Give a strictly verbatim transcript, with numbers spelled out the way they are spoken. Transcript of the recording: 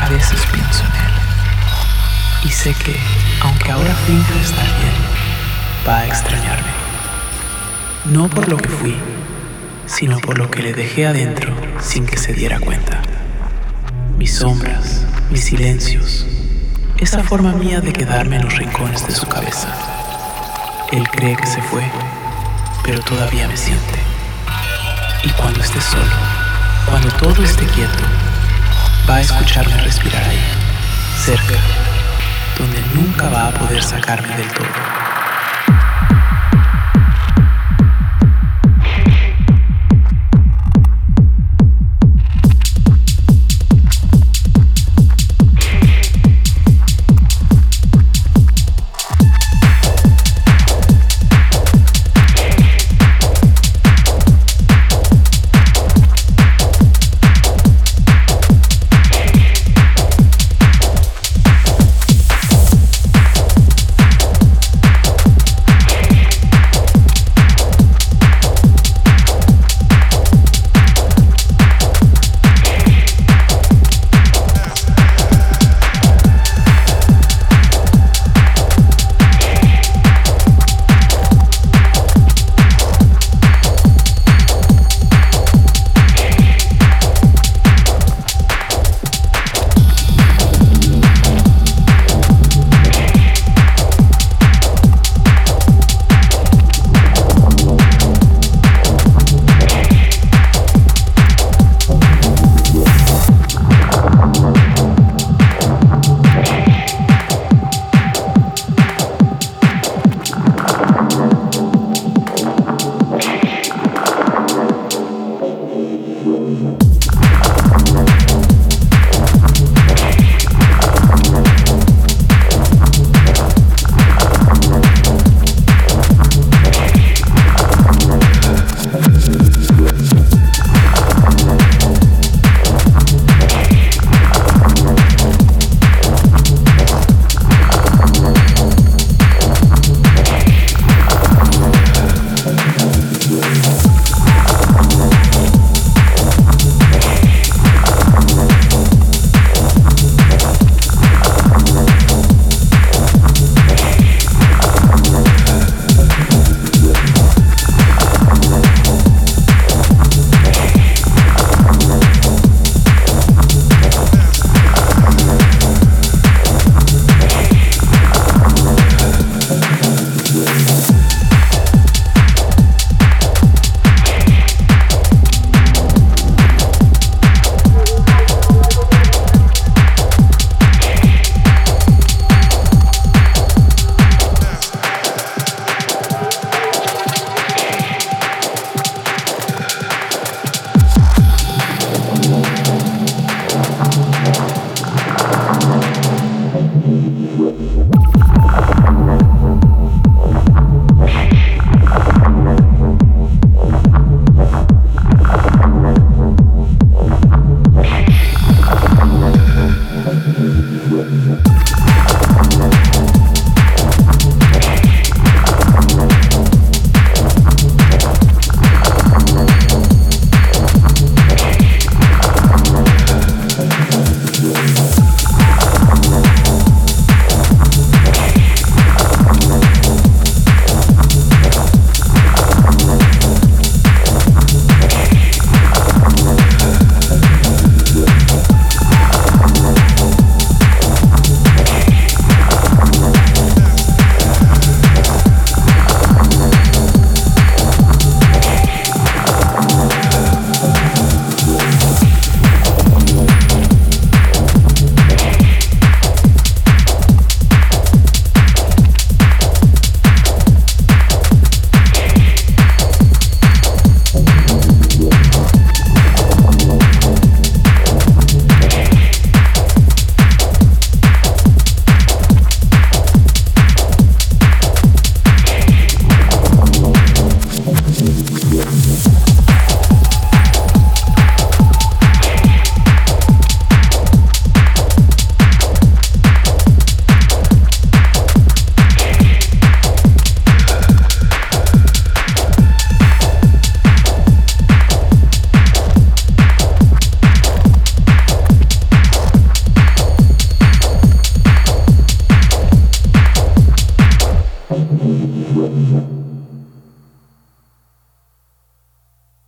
A veces pienso en él y sé que, aunque ahora finja estar bien, va a extrañarme. No por lo que fui, sino por lo que le dejé adentro sin que se diera cuenta. Mis sombras, mis silencios, esa forma mía de quedarme en los rincones de su cabeza. Él cree que se fue, pero todavía me siente. Y cuando esté solo, cuando todo esté quieto, va a escucharme respirar ahí, cerca, donde nunca va a poder sacarme del todo.